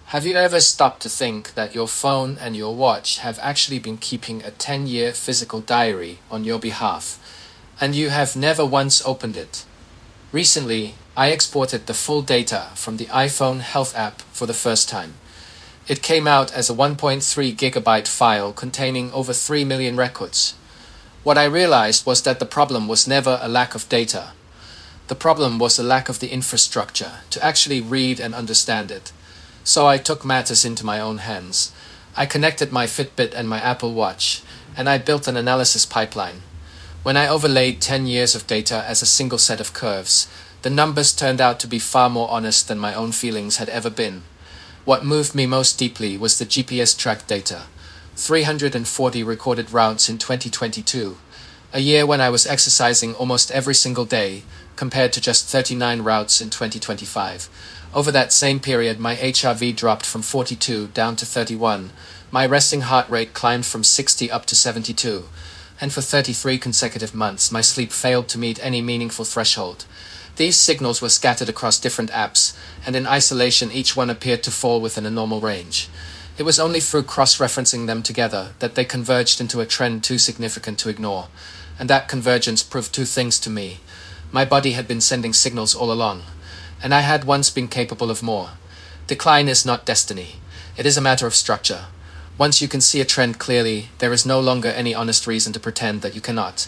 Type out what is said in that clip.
Have you ever stopped to think that your phone and your watch have actually been keeping a 10-year physical diary on your behalf, and you have never once opened it? Recently, I exported the full data from the iPhone Health app for the first time. It came out as a 1.3 gigabyte file containing over 3 million records. What I realized was that the problem was never a lack of data. The problem was a lack of the infrastructure to actually read and understand it. So I took matters into my own hands. I connected my Fitbit and my Apple Watch, and I built an analysis pipeline. When I overlaid 10 years of data as a single set of curves, the numbers turned out to be far more honest than my own feelings had ever been. What moved me most deeply was the GPS tracked data. 340 recorded routes in 2022, a year when I was exercising almost every single day, compared to just 39 routes in 2025. Over that same period, my HRV dropped from 42 down to 31. My resting heart rate climbed from 60 up to 72. And for 33 consecutive months, my sleep failed to meet any meaningful threshold. These signals were scattered across different apps, and in isolation each one appeared to fall within a normal range. It was only through cross-referencing them together that they converged into a trend too significant to ignore. And that convergence proved two things to me. My body had been sending signals all along, and I had once been capable of more. Decline is not destiny. It is a matter of structure. Once you can see a trend clearly, there is no longer any honest reason to pretend that you cannot.